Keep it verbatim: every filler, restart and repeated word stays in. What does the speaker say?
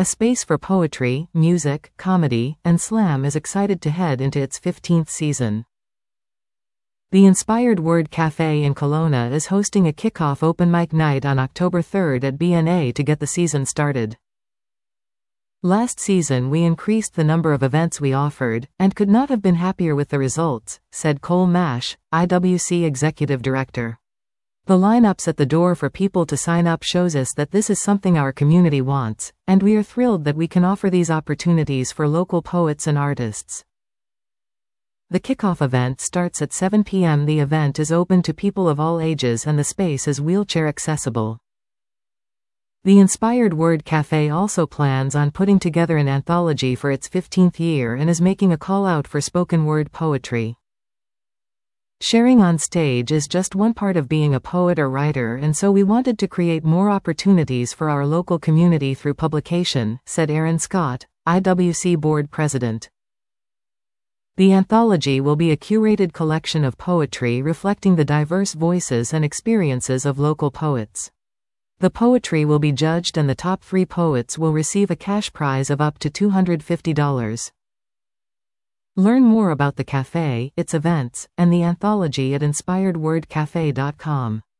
A space for poetry, music, comedy, and slam is excited to head into its fifteenth season. The Inspired Word Café in Kelowna is hosting a kickoff open mic night on October third at B N A to get the season started. Last season we increased the number of events we offered, and could not have been happier with the results, said Cole Mash, I W C Executive Director. The lineups at the door for people to sign up shows us that this is something our community wants, and we are thrilled that we can offer these opportunities for local poets and artists. The kickoff event starts at seven p m The event is open to people of all ages and the space is wheelchair accessible. The Inspired Word Café also plans on putting together an anthology for its fifteenth year and is making a call out for spoken word poetry. Sharing on stage is just one part of being a poet or writer, and so we wanted to create more opportunities for our local community through publication, said Aaron Scott, I W C Board President. The anthology will be a curated collection of poetry reflecting the diverse voices and experiences of local poets. The poetry will be judged and the top three poets will receive a cash prize of up to two hundred fifty dollars. Learn more about the cafe, its events, and the anthology at inspired word cafe dot com.